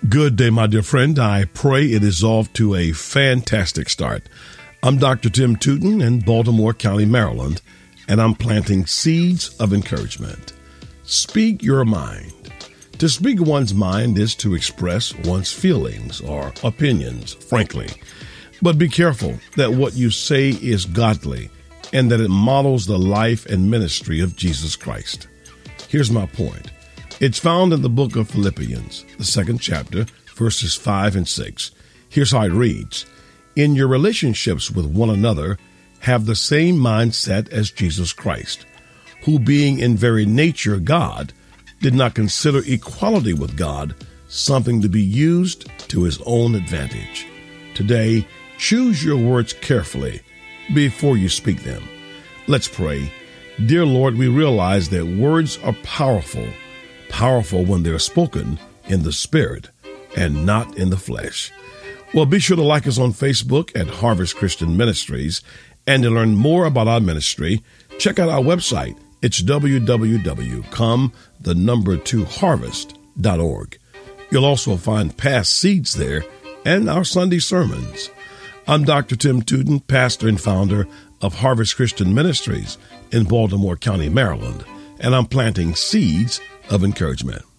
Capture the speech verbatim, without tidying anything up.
Good day, my dear friend. I pray it is off to a fantastic start. I'm Doctor Tim Tootin in Baltimore County, Maryland, and I'm planting seeds of encouragement. Speak your mind. To speak one's mind is to express one's feelings or opinions, frankly. But be careful that what you say is godly and that it models the life and ministry of Jesus Christ. Here's my point. It's found in the book of Philippians, the second chapter, verses five and six. Here's how it reads. In your relationships with one another, have the same mindset as Jesus Christ, who being in very nature God, did not consider equality with God something to be used to his own advantage. Today, choose your words carefully before you speak them. Let's pray. Dear Lord, we realize that words are powerful, powerful when they're spoken in the Spirit and not in the flesh. Well, be sure to like us on Facebook at Harvest Christian Ministries. And to learn more about our ministry, check out our website. It's w w w dot come the number two harvest dot org. You'll also find past seeds there and our Sunday sermons. I'm Doctor Tim Tootin, pastor and founder of Harvest Christian Ministries in Baltimore County, Maryland, and I'm planting seeds of encouragement.